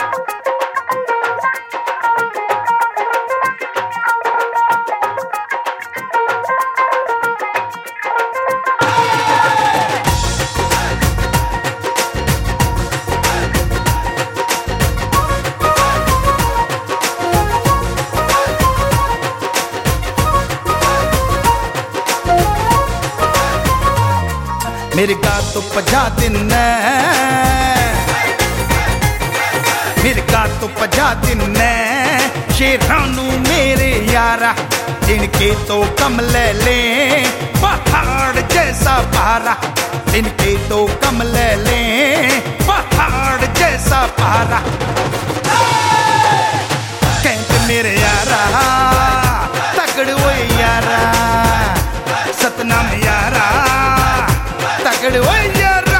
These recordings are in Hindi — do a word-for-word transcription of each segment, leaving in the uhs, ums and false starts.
मेरे गा तो पजा दिन मेरे गा तो पजा दिन शेरानू मेरे यारा जिनके तो कम ले ले पहाड़ जैसा पारा जिनके तो कम ले ले पहाड़ जैसा पारा कैंट मेरे यारा तगड़ वो यारा सतनाम यारा तगड़ वो यारा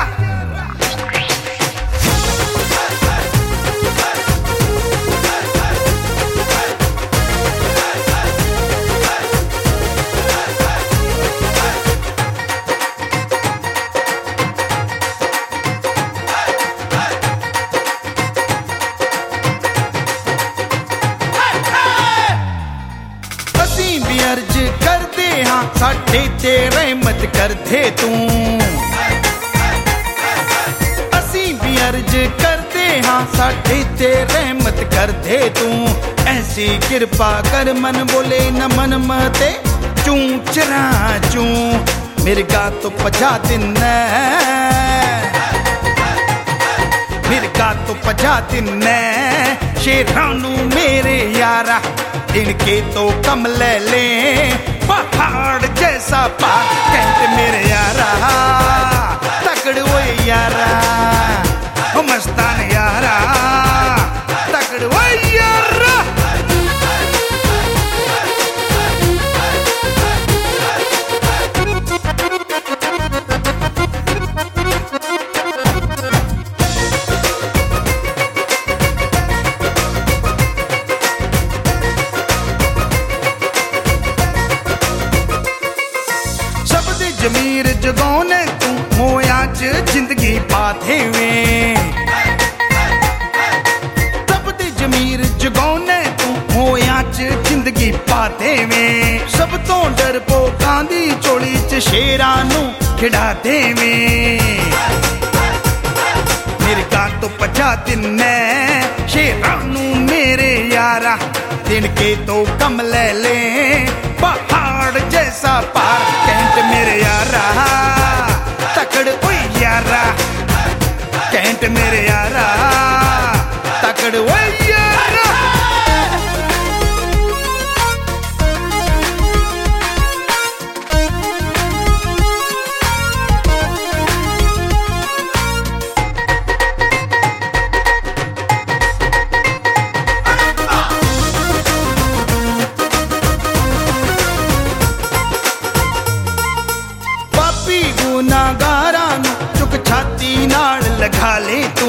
असीं भी अर्ज करदे हां साडे ते रहमत कर दे तू अर्ज करते हाँ साढ़े ते रहमत कर दे तू ऐसी कृपा कर मन बोले न मन मते चू चरा चू मेरे गा तो पजा दिन मेरे गा तो पजा दिन शेरानू मेरे यारा इनके तो कम ले ले पहाड़ जैसा पार कैंट मेरे यारा तगड़ वो यारा ओ मस्तान यारा तगड़ वो यारा सब दे जमीर जगौने तू मोया च जिंदगी पाथे वे सब दे जमीर जगौने तू मोया च जिंदगी पाथे वे सब तो डर पोकां दी चोली च शेरां नू खिड़ा देवे मेरे गा तो पजा दिन शेरानू मेरे यारा तिनके तो कम ले ले पहाड़ जैसा पार कैंट मेरे यारा तकड़ ओ यारा कैंट मेरे यारा तकड़ ओ यारा गुनाहगारां नू चुक छाती नाल लगा ले तू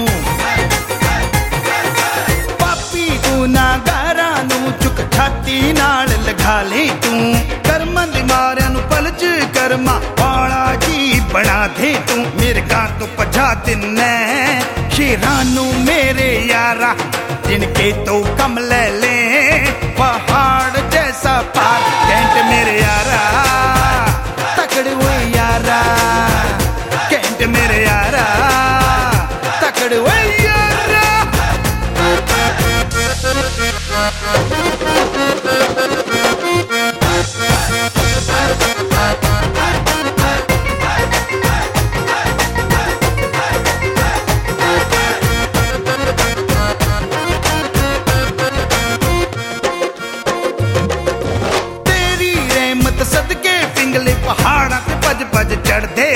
पापी गुनाहगारां नू चुक छाती नाल लगा ले तू कर्मां दे मारियां नू पलच कर्मा वाला जी बना दे तू मेरे गा तो पजा दिन शेरानू मेरे यारा जिनके तो कम ले ले पहाड़ जैसा पार कैंट मेरे यारा तकड़ वो यारा कैंट मेरे यारा तकड़ वो यारा तेरी रहमत सदके पिंगले पहाड़ा ते भज भज चढ़ दे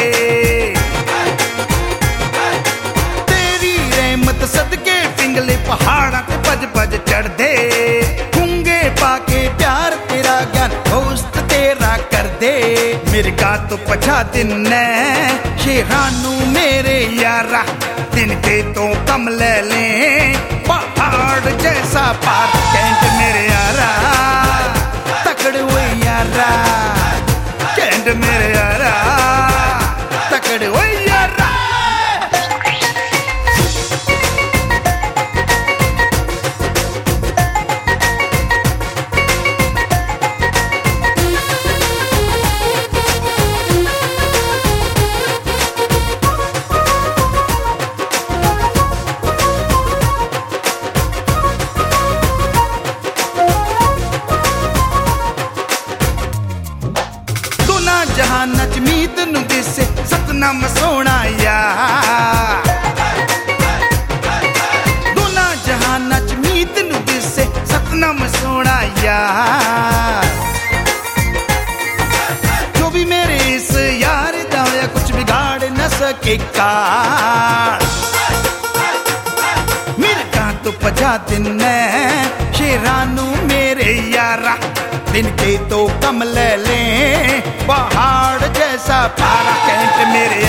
तेरी रहमत सदके पिंगले पहाड़ा ते भज भज चढ़ दे गुंगे पाके प्यार तेरा ज्ञान दोस्त तेरा कर दे मेरे गा तो पजा दिन शेरानू मेरे यारा तिनके तो कम ले ले पहाड़ जैसा पार कैंट मेरे यारा तकड़ वो यारा कैंट मेरे यारा तकड़ वो यारा सतनाम सोना यार दोना जहाना च मीत नू दिसे सतनाम सोना यार जो भी मेरे इस यार दा होया कुछ बिगाड़ न सके कार मिर्गा तो पजा दिन शेरानू मेरे यारा दिन के तो कम ले ले पहाड़ जैसा पारा कैंट मेरे